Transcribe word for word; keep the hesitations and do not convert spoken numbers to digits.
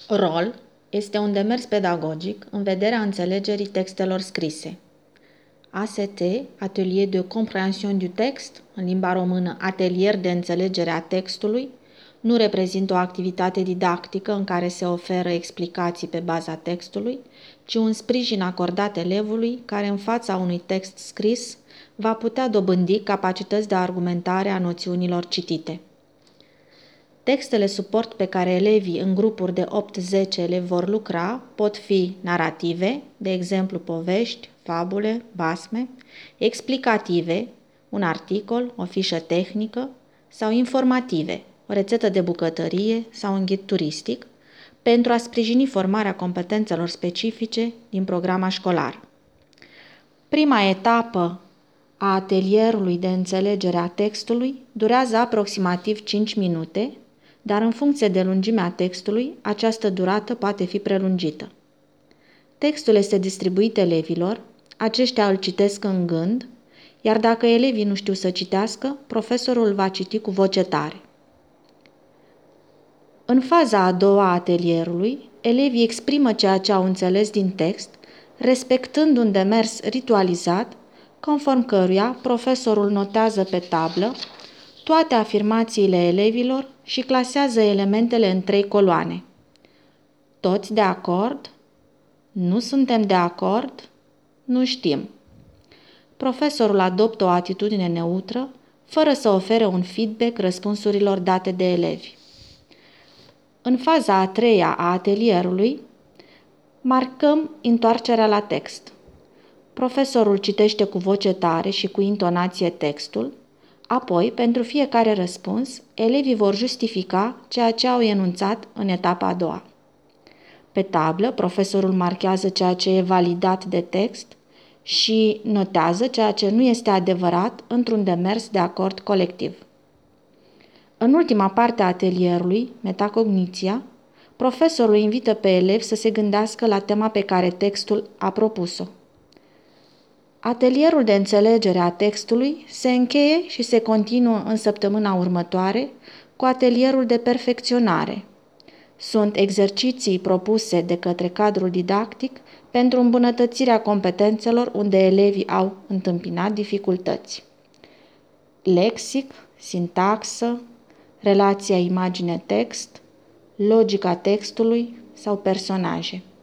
ROL este un demers pedagogic în vederea înțelegerii textelor scrise. A S T, Atelier de Compréhension du Texte, în limba română Atelier de înțelegere a textului, nu reprezintă o activitate didactică în care se oferă explicații pe baza textului, ci un sprijin acordat elevului care în fața unui text scris va putea dobândi capacități de argumentare a noțiunilor citite. Textele suport pe care elevii în grupuri de opt zece elevi vor lucra pot fi narrative, de exemplu povești, fabule, basme, explicative, un articol, o fișă tehnică, sau informative, o rețetă de bucătărie sau un ghid turistic, pentru a sprijini formarea competențelor specifice din programa școlară. Prima etapă a atelierului de înțelegere a textului durează aproximativ cinci minute, dar în funcție de lungimea textului, această durată poate fi prelungită. Textul este distribuit elevilor, aceștia îl citesc în gând, iar dacă elevii nu știu să citească, profesorul va citi cu voce tare. În faza a doua a atelierului, elevii exprimă ceea ce au înțeles din text, respectând un demers ritualizat, conform căruia profesorul notează pe tablă toate afirmațiile elevilor și clasează elementele în trei coloane. Toți de acord? Nu suntem de acord? Nu știm. Profesorul adoptă o atitudine neutră, fără să ofere un feedback răspunsurilor date de elevi. În faza a treia a atelierului, marcăm întoarcerea la text. Profesorul citește cu voce tare și cu intonație textul, apoi, pentru fiecare răspuns, elevii vor justifica ceea ce au enunțat în etapa a doua. Pe tablă, profesorul marchează ceea ce e validat de text și notează ceea ce nu este adevărat într-un demers de acord colectiv. În ultima parte a atelierului, metacogniția, profesorul invită pe elevi să se gândească la tema pe care textul a propus-o. Atelierul de înțelegere a textului se încheie și se continuă în săptămâna următoare cu atelierul de perfecționare. Sunt exerciții propuse de către cadrul didactic pentru îmbunătățirea competențelor unde elevii au întâmpinat dificultăți. Lexic, sintaxă, relația imagine-text, logica textului sau personaje.